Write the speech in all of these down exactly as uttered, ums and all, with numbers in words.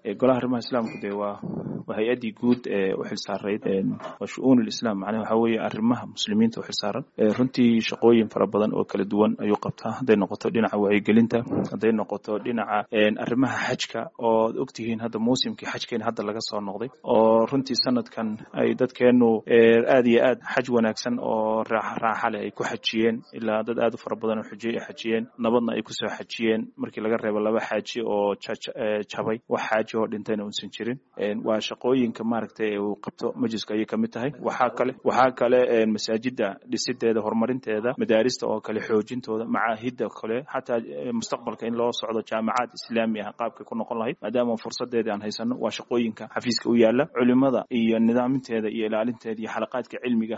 golaha arrimaha islaamku de waa hay'adii guud ee u xilsaareyd waa shu'uun al-islaam macnaheedu waxa weeye arrimaha muslimiinta u xilsaaran runtii shaqooyin fara badan oo kala duwan ayuu qabtaa haday noqoto dhinaca wacyigelinta haday noqoto dhinaca arrimaha xajka oo ogtihiin hadda muusimkii xajkeena hadda laga soo noqday oo runtii sanadkan ay dadkeenu aad iyo aad xaj wanaagsan oo raaxa leh ay ku xajiyeen ilaa dad aad u fara badan oo xujay ay xajiyeen nabadna ay ku soo xajiyeen markii laga reebo laba xaaji oo jabay wax xaaji oo dhintayna uusan jirin waa shaqooyinka maaragtay uu qabto majliska ay kamid tahay waxa kale waxa kale masaajida dhisideeda horumarinteeda madaarista oo kale xoojintooda macaahidda kale hatta mustaqbalka in loo socdo jaamacad islaami ah qaabka ku noqon lahayd maadaama fursadeeda aan haysano waa shaqooyinka xafiiska u yaala culimada iyo nidaaminteeda iyo ilaalinteeda iyo xalaqaadka cilmiga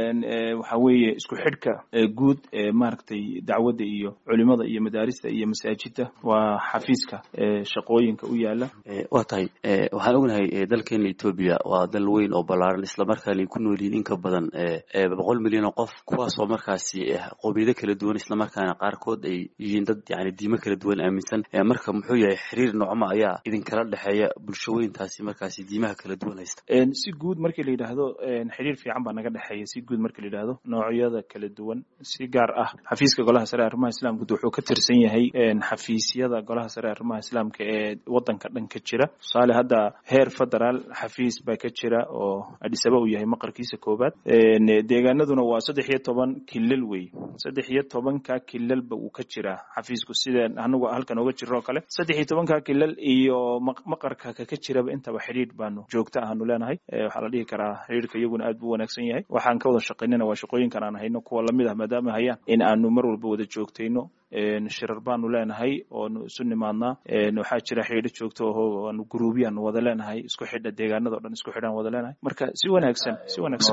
waxa weeye isku xidhka guud ee maaragtay dacwada iyo culimada iyo madaarista iyo masaajida waa xafiiska shaqooyinka u yaala waa tahay waxaan ognahay dalkeena Ethiopia waa dal weyn oo balaaran isla markaana ay ku nool yihiin in ka badan boqol milyan oo qof kuwaas oo markaasi qowmiyado kala duwan isla markaana qaarkood ay yihiin dad yani diimo kala duwan aaminsan marka muxuu yahay xiriir noocma ayaa idin kala dhaxeeya bulshooyintaasi markaasi diimaha kala duwan haysta si guud markii la yiraahdo xiriir fiican baa naga dhaxeeya si guud markii la yiraahdo noocyada kala duwan si gaar ah xafiiska golaha sare ee arrimaha islaamka wuxuu ka tirsan yahay xafiisyada golaha sare ee arrimaha islaamka ee wadanka dhan ka jira tusaale hadda heer federaal xafiis baa ka jira oo Addis Ababa uu yahay maqarkiisa koobaad deegaanaduna waa saddex iyo toban kilal wey saddex iyo toban ka kilal ba uu ka jira xafiisku sida anagu halkan uga jiro kale saddex iyo toban ka kilal iyo maqarka ka jira intaba xiriir baanu joogta aanu leenahay waxa la dhihi karaa xiriirka iyaguna aad buu wanaagsan yahay waxaan ka wada shaqeynaa waa shaqooyinkan aan hayno kuwa lamid ah maadaama hayaan in aanu mar walba wada joogtayno shirar baanu leenahay oo isu nimaadnaa waxaa jira xiriir joogto oo aanu gruubiyaan wada leenahay isku xidha deegaanada oo dhan isku xidhan wada leenahay marka si wanaagsan si wanaagsan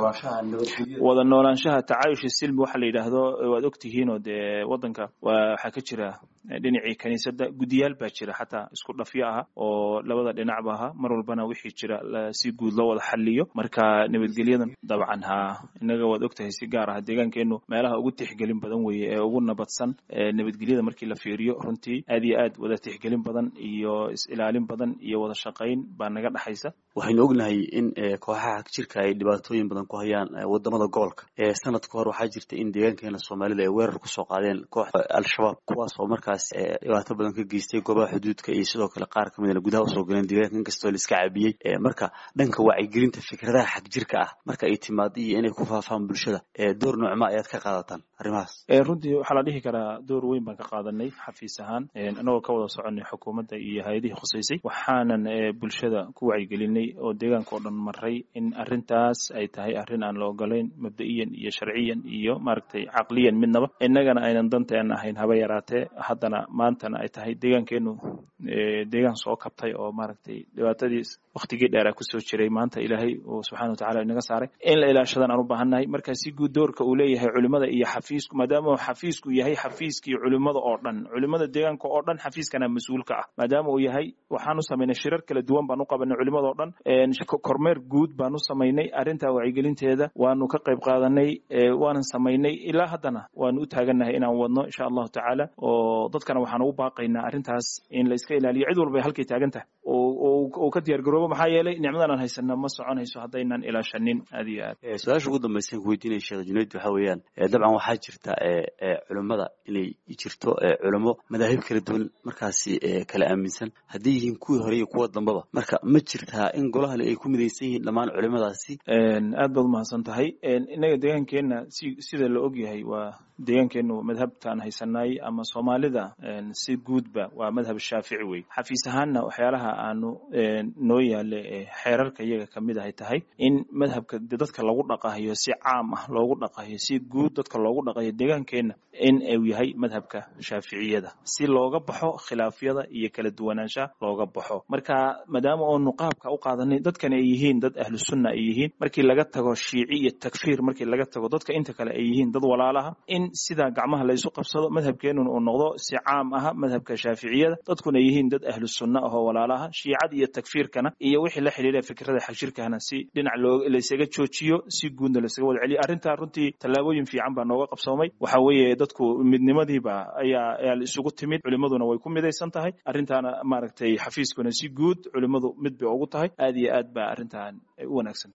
wada noolaanshaha tacaayush silmi waxa la yiraahdo waad ogtihiin oo de wadanka waxa ka jira dhinacii kaniisada gudiyaal baa jira xataa isku dhafiyo ah oo labada dhinacba ah mar walbana wixii jira si guud loo wada xalliyo marka nabadgelyadan dabcan ha inaga wad ogtahay si gaar ah deegaankeenu meelaha ugu tixgelin badan weeye ee ugu nabadsan nabadgelyada markii la fiiriyo runtii aad iyo aad wada tixgelin badan iyo is ilaalin badan iyo wada shaqayn baa naga dhaxaysa waxaynu ognahay in kooxaha jirka ay dhibaatooyin badan ku hayaan wadamada gobolka sanad ka hor waxaa jirta in deegaankeena Soomaalida ay weerar ku soo qaadeen kooxda al-shabaab kuwaas oo markaas dhibaato badan ka geystay goobaha xuduudka iyo sidoo kale qaar ka mid ah gudaha soo galeen deegaanka kastoo la iska caabiyay marka dhanka wacyigelinta fikradaha xaq jirka ah marka ay timaadii inay ku faafaan bulshada door noocma ayaad ka qaadataan arrimahaas runtii waxa la dhihi karaa door weyn baan ka qaadanay xafiis ahaan anagoo ka wada soconay xukuumadda iyo hay'adaha khuseysay waxaanan bulshada ku wacyigelinay oo deegaanka oo dhan maray in arintaas ay tahay arin aan la ogolayn mabda'iyan iyo sharciyan iyo maaragtay aqliyan midnaba innagana aynan danteen ahayn haba yaraatee haddana maantana ay tahay deegaankeenu deegaan soo kabtay oo maaragtay dhibaatadiis waqtigii dheer ku soo jiray maanta ilaahay oo subxaanahu wa ta'aala inaga saaray in la ilaashadan aan u baahanahay marka si guud doorka uu leeyahay culimada iyo xafiisku maadaama xafiisku yahay xafiiskii culimada oo dhan culimada deegaanka oo dhan xafiiskana mas'uulka ah maadaama uu yahay waxaan u sameynay shirar kala duwan baan u qabanay culimada oo dhan kormeer guud baan u sameynay arinta wacyigelinteeda waanu ka qayb qaadanay waanan sameynay ilaa haddana waanu u taaganahay inaan wadno insha Allah ta'ala oo dadkana waxaan ugu baaqaynaa arintaas in la iska ilaaliyo cid walba halkay taagan tahay oo oo ka diyaar garoobo maxaa yeelay nicmadan aan haysanaa ma soconayso haddaynan ilaashanin aad iyo aad su'aasha ugu dambaysan ku weydiinay Sheekh Junayd waxa weeyaan dabcan waxaa jirta culimada inay jirto culimo madaahib kala duwan markaasi kala aaminsan haddii yihiin kuwii hore iyo kuwa dambaba marka ma jirtaa in golaha ay ku midaysan yihiin dhammaan culimadaasi aad baad mahadsan tahay inaga deegaankeena sida la og yahay waa deegaankeenu madhabtaan haysanay ama Soomaalida si guudba waa madhab Shaafici way xafiis ahaanna waxyaalaha aanu noo yaale xeerarka iyaga kamid ah tahay in madhabka dadka lagu dhaqahayo si caam ah loogu dhaqahayo si guud dadka loogu dhaqayo deegaankeena in uu yahay madhabka Shaaficiyada si looga baxo khilaafyada iyo kala duwanaanshaha looga baxo marka maadaama oo nuqaabka u qaadanay dadkan ay yihiin dad ahlu sunna ay yihiin markii laga tago shiici iyo takfiir markii laga tago dadka inta kale ay yihiin dad walaalaha in sida gacmaha la isu qabsado madhabkeenu uu noqdo si caam ah madhabka Shaaficiyada dadkuna yihiin dad ahlu sunna oo walaalaha shiicada iyo takfiirkana iyo wixii la xiriira fikrada xagjirkana si dhinac loo la isaga joojiyo si guudna la isaga wada celiyo arrinta runtii talaabooyin fiican baa nooga qabsoomay waxa weeye dadku midnimadiiba ayaa ayaa isugu timid culimaduna way ku midaysan tahay arrintaana maaragtay xafiiskuna si guud culimadu mid bay ugu tahay aad iyo aad baa arrintan u wanaagsan